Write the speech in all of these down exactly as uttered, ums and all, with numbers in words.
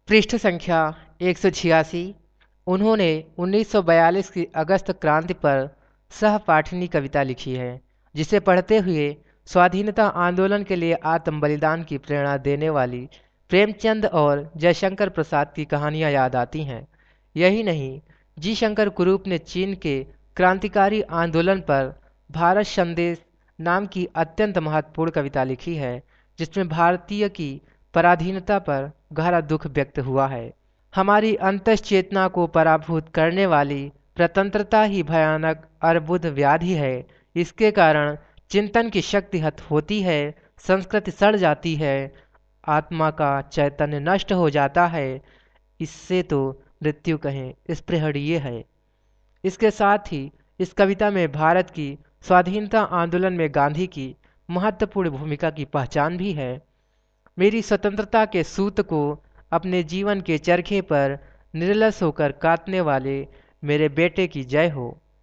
पृष्ठ संख्या एक सौ छियासी। उन्होंने उन्नीस सौ बयालीस की अगस्त क्रांति पर सहपाठिनी कविता लिखी है, जिसे पढ़ते हुए स्वाधीनता आंदोलन के लिए आत्म बलिदान की प्रेरणा देने वाली प्रेमचंद और जयशंकर प्रसाद की कहानियां याद आती हैं। यही नहीं, जी शंकर कुरूप ने चीन के क्रांतिकारी आंदोलन पर भारत संदेश नाम की अत्यंत महत्वपूर्ण कविता लिखी है, जिसमें भारतीय की पराधीनता पर गहरा दुख व्यक्त हुआ है। हमारी अंतश्चेतना को पराभूत करने वाली प्रतंत्रता ही भयानक अर्बुद व्याधि है। इसके कारण चिंतन की शक्ति हत होती है, संस्कृति सड़ जाती है, आत्मा का चैतन्य नष्ट हो जाता है। इससे तो मृत्यु कहें स्पृहणीय है। इसके साथ ही इस कविता में भारत की स्वाधीनता आंदोलन में गांधी की महत्वपूर्ण भूमिका की पहचान भी है। मेरी स्वतंत्रता के सूत को अपने जीवन के चरखे पर निर्लस होकर काटने वाले मेरे बेटे की जय हो।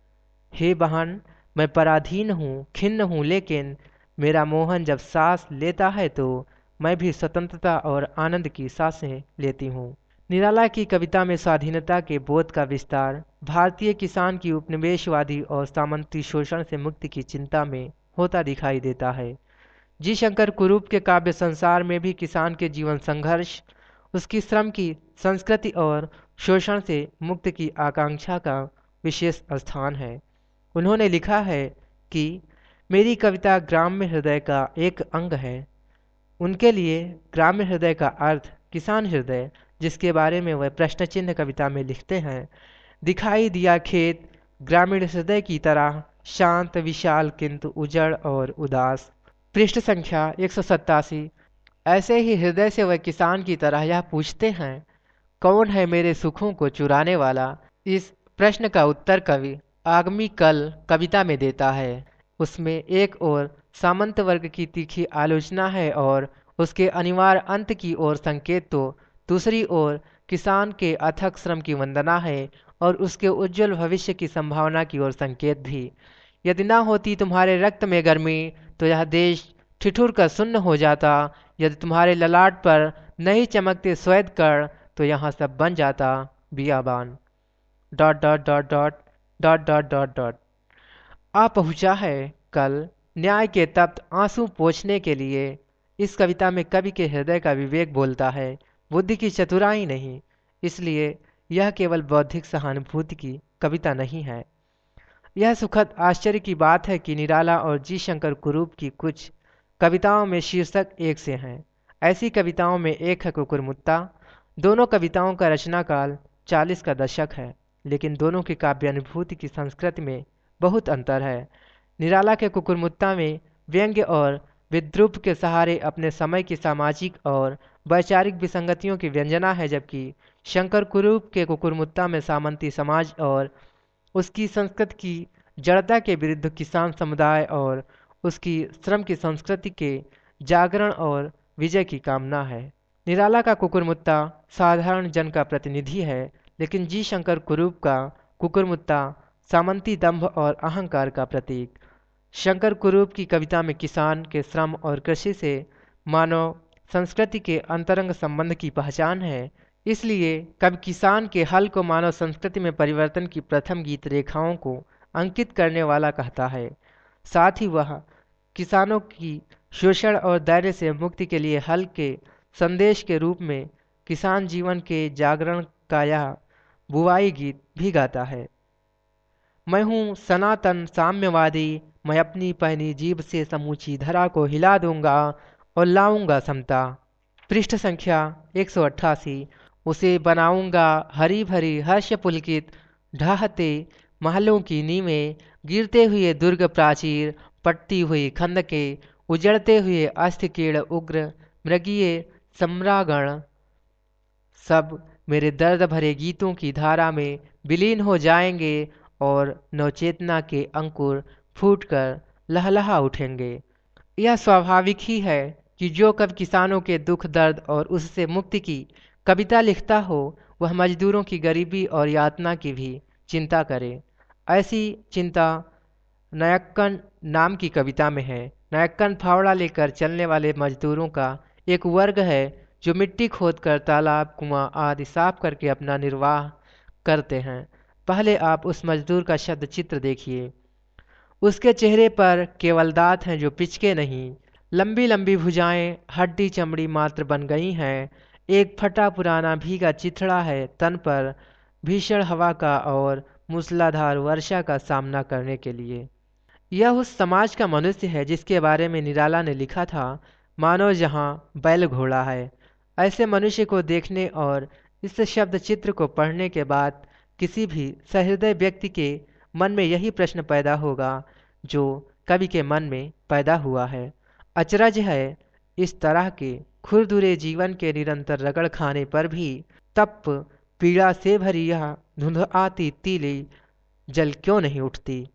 हे बहन, मैं पराधीन हूँ, खिन्न हूँ, लेकिन मेरा मोहन जब सांस लेता है तो मैं भी स्वतंत्रता और आनंद की सांसें लेती हूँ। निराला की कविता में स्वाधीनता के बोध का विस्तार भारतीय किसान की उपनिवेशवादी और सामंती शोषण से मुक्ति की चिंता में होता दिखाई देता है। जी शंकर कुरूप के काव्य संसार में भी किसान के जीवन संघर्ष, उसकी श्रम की संस्कृति और शोषण से मुक्ति की आकांक्षा का विशेष स्थान है। उन्होंने लिखा है कि मेरी कविता ग्राम्य हृदय का एक अंग है। उनके लिए ग्राम्य हृदय का अर्थ किसान हृदय, जिसके बारे में वह प्रश्न चिन्ह कविता में लिखते हैं। दिखाई दिया खेत ग्रामीण हृदय की तरह शांत, विशाल, किंतु उजड़ और उदास। पृष्ठ संख्या एक सौ सत्तासी। ऐसे ही हृदय से वह किसान की तरह यह पूछते हैं, कौन है मेरे सुखों को चुराने वाला। इस प्रश्न का उत्तर कवि आगामी कल कविता में देता है। उसमें एक ओर सामंत वर्ग की तीखी आलोचना है और उसके अनिवार्य अंत की ओर संकेत, तो दूसरी ओर किसान के अथक श्रम की वंदना है और उसके उज्जवल भविष्य की संभावना की ओर संकेत भी। यदि न होती तुम्हारे रक्त में गर्मी तो यह देश ठिठुर कर सुन्न हो जाता। यदि तुम्हारे ललाट पर नहीं चमकते श्वेत कण तो यहाँ सब बन जाता बियाबान। Dot dot dot dot dot dot dot dot. आ पहुँचा है कल न्याय के तप्त आंसू पोंछने के लिए। इस कविता में कवि के हृदय का विवेक बोलता है, बुद्धि की चतुराई नहीं। इसलिए यह केवल बौद्धिक सहानुभूति की कविता नहीं है। यह सुखद आश्चर्य की बात है कि निराला और जी शंकर कुरूप की कुछ कविताओं में शीर्षक एक से हैं। ऐसी कविताओं में एक है कुकुरमुत्ता। दोनों कविताओं का रचना काल चालीस का दशक है, लेकिन दोनों की काव्यानुभूति की संस्कृति में बहुत अंतर है। निराला के कुकुरमुत्ता में व्यंग्य और विद्रूप के सहारे अपने समय की सामाजिक और वैचारिक विसंगतियों की व्यंजना है, जबकि शंकर कुरूप के कुकुरमुत्ता में सामंती समाज और उसकी संस्कृति की जड़ता के विरुद्ध किसान समुदाय और उसकी श्रम की संस्कृति के जागरण और विजय की कामना है। निराला का कुकुरमुत्ता साधारण जन का प्रतिनिधि है, लेकिन जी शंकर कुरूप का कुकुरमुत्ता सामंती दंभ और अहंकार का प्रतीक। शंकर कुरूप की कविता में किसान के श्रम और कृषि से मानव संस्कृति के अंतरंग संबंध की पहचान है। इसलिए कवि किसान के हल को मानव संस्कृति में परिवर्तन की प्रथम गीत रेखाओं को अंकित करने वाला कहता है। साथ ही वह किसानों की शोषण और दायरे से मुक्ति के लिए हल के संदेश के रूप में किसान जीवन के जागरण का यह बुवाई गीत भी गाता है। मैं हूँ सनातन साम्यवादी, मैं अपनी पहनी जीभ से समूची धरा को हिला दूंगा और लाऊंगा समता। पृष्ठ संख्या एक सौ अट्ठासी। उसे बनाऊंगा हरी भरी हर्ष पुलकित, ढहते महलों की नींवें, गिरते हुए दुर्ग प्राचीर, पटती हुई खंदके, उजड़ते हुए अस्थिकीर्ण उग्र मृगीय सम्रागण, सब मेरे दर्द भरे गीतों की धारा में विलीन हो जाएंगे और नवचेतना के अंकुर फूटकर लहलहा उठेंगे। यह स्वाभाविक ही है कि जो कवि किसानों के दुख दर्द और उससे मुक्ति की कविता लिखता हो, वह मजदूरों की गरीबी और यातना की भी चिंता करे। ऐसी चिंता नयक्कन नाम की कविता में है। नयक्कन फावड़ा लेकर चलने वाले मजदूरों का एक वर्ग है जो मिट्टी खोदकर तालाब, कुआं आदि साफ करके अपना निर्वाह करते हैं। पहले आप उस मजदूर का शब्द चित्र देखिए। उसके चेहरे पर केवल दांत हैं जो पिचके नहीं, लंबी लंबी भुजाएं हड्डी चमड़ी मात्र बन गई हैं। एक फटा पुराना भीगा चिथड़ा है तन पर भीषण हवा का और मूसलाधार वर्षा का सामना करने के लिए। यह उस समाज का मनुष्य है जिसके बारे में निराला ने लिखा था, मानो जहाँ बैल घोड़ा है। ऐसे मनुष्य को देखने और इस शब्द चित्र को पढ़ने के बाद किसी भी सहृदय व्यक्ति के मन में यही प्रश्न पैदा होगा जो कवि के मन में पैदा हुआ है। अचरज है, इस तरह के खुरदुरे जीवन के निरंतर रगड़ खाने पर भी तप पीड़ा से भरी यह धुंधाती तीली जल क्यों नहीं उठती।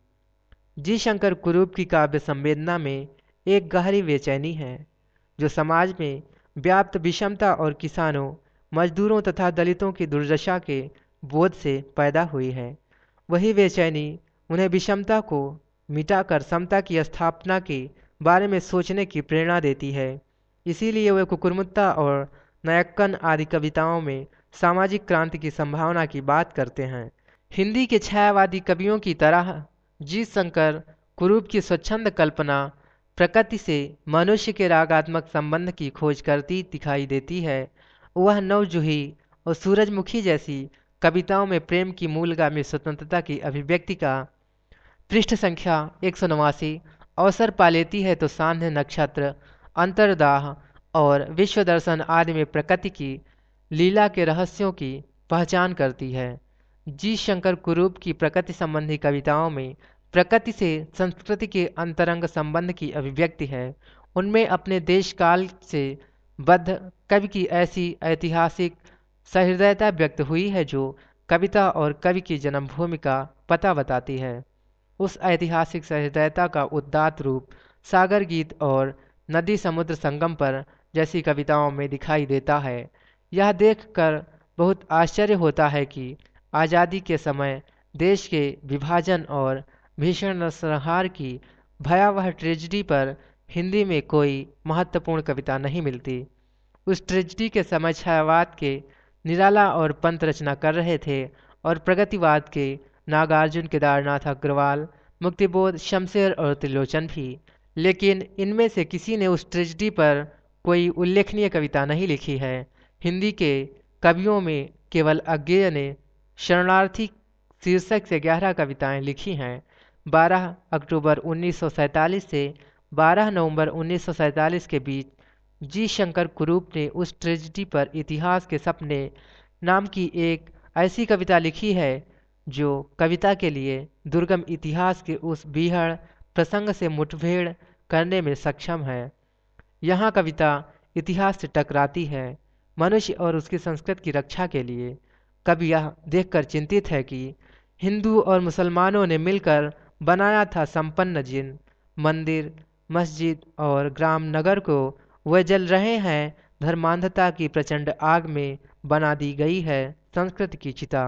जी शंकर कुरूप की काव्य संवेदना में एक गहरी बेचैनी है जो समाज में व्याप्त विषमता और किसानों, मजदूरों तथा दलितों की दुर्दशा के बोध से पैदा हुई है। वही बेचैनी उन्हें विषमता को मिटाकर समता की स्थापना के बारे में सोचने की प्रेरणा देती है। इसीलिए वे कुकुरमुत्ता और नयक्कन आदि कविताओं में सामाजिक क्रांति की संभावना की बात करते हैं। हिंदी के छायावादी कवियों की तरह जी शंकर कुरूप की स्वच्छंद कल्पना प्रकृति से मनुष्य के रागात्मक संबंध की खोज करती दिखाई देती है। वह नवजूही और सूरजमुखी जैसी कविताओं में प्रेम की मूलगामी स्वतंत्रता की अभिव्यक्ति का पृष्ठ संख्या एक सौ नवासी अवसर पा लेती है तो सांध्य नक्षत्र, अंतर्दाह और विश्व दर्शन आदि में प्रकृति की लीला के रहस्यों की पहचान करती है। जी शंकर कुरूप की प्रकृति संबंधी कविताओं में प्रकृति से संस्कृति के अंतरंग संबंध की अभिव्यक्ति है। उनमें अपने देश काल से बद्ध कवि की ऐसी ऐतिहासिक सहृदयता व्यक्त हुई है जो कविता और कवि की जन्मभूमि का पता बताती है। उस ऐतिहासिक सहृदयता का उदात्त रूप सागर गीत और नदी समुद्र संगम पर जैसी कविताओं में दिखाई देता है। यह देखकर बहुत आश्चर्य होता है कि आज़ादी के समय देश के विभाजन और भीषण नरसंहार की भयावह ट्रेजिडी पर हिंदी में कोई महत्वपूर्ण कविता नहीं मिलती। उस ट्रेजिडी के समय छायावाद के निराला और पंत रचना कर रहे थे और प्रगतिवाद के नागार्जुन, केदारनाथ अग्रवाल, मुक्तिबोध, शमशेर और त्रिलोचन भी। लेकिन इनमें से किसी ने उस ट्रेजिडी पर कोई उल्लेखनीय कविता नहीं लिखी है। हिंदी के कवियों में केवल अज्ञेय ने शरणार्थी शीर्षक से ग्यारह कविताएं लिखी हैं। बारह अक्टूबर उन्नीस सौ सैंतालीस से बारह नवंबर उन्नीस सौ सैंतालीस के बीच जी शंकर कुरूप ने उस ट्रेजिडी पर इतिहास के सपने नाम की एक ऐसी कविता लिखी है जो कविता के लिए दुर्गम इतिहास के उस बीहड़ प्रसंग से मुठभेड़ करने में सक्षम है। यहाँ कविता इतिहास से टकराती है मनुष्य और उसकी संस्कृति की रक्षा के लिए। कवि यह देखकर चिंतित है कि हिंदू और मुसलमानों ने मिलकर बनाया था संपन्न जिन मंदिर, मस्जिद और ग्राम नगर को वे जल रहे हैं। धर्मांधता की प्रचंड आग में बना दी गई है संस्कृति की चिता।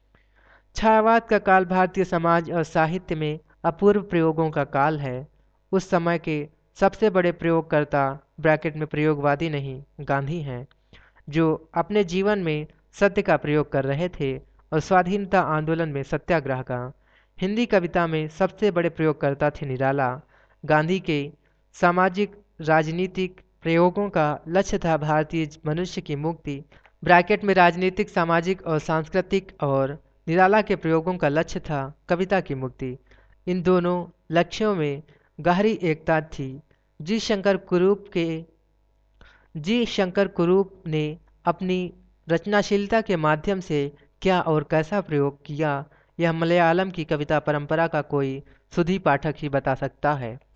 छायावाद का काल भारतीय समाज और साहित्य में अपूर्व प्रयोगों का काल है। उस समय के सबसे बड़े प्रयोगकर्ता ब्रैकेट में प्रयोगवादी नहीं गांधी हैं, जो अपने जीवन में सत्य का प्रयोग कर रहे थे और स्वाधीनता आंदोलन में सत्याग्रह का। हिंदी कविता में सबसे बड़े प्रयोगकर्ता थे निराला। गांधी के सामाजिक राजनीतिक प्रयोगों का लक्ष्य था भारतीय मनुष्य की मुक्ति, ब्रैकेट में राजनीतिक, सामाजिक और सांस्कृतिक, और निराला के प्रयोगों का लक्ष्य था कविता की मुक्ति। इन दोनों लक्ष्यों में गहरी एकता थी। जी शंकर कुरूप के जी शंकर कुरूप ने अपनी रचनाशीलता के माध्यम से क्या और कैसा प्रयोग किया, यह मलयालम की कविता परंपरा का कोई सुधी पाठक ही बता सकता है।